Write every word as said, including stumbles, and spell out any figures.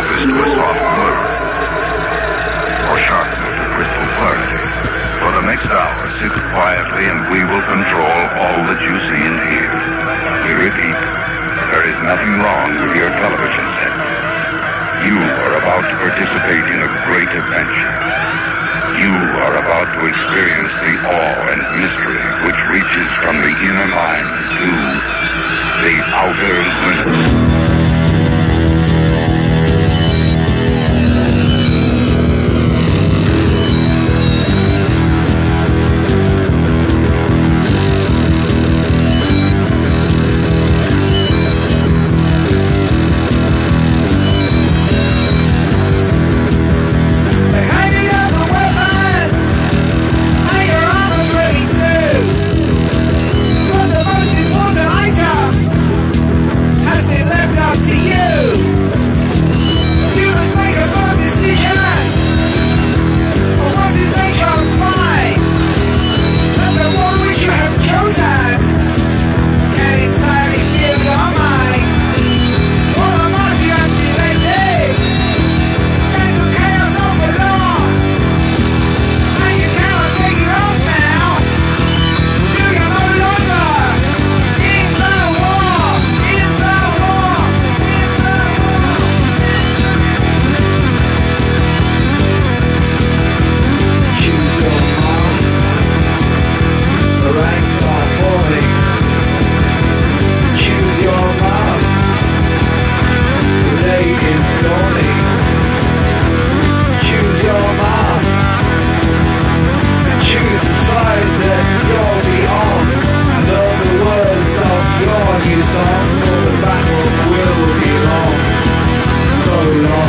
surface to a soft blur, or sharpness to crystal clarity. For the next hour, sit quietly and we will control all that you see and hear. We repeat, there is nothing wrong with your television set. You are about to participate in a great adventure. You are about to experience the awe and mystery which reaches from the inner mind to the outer limits. So long.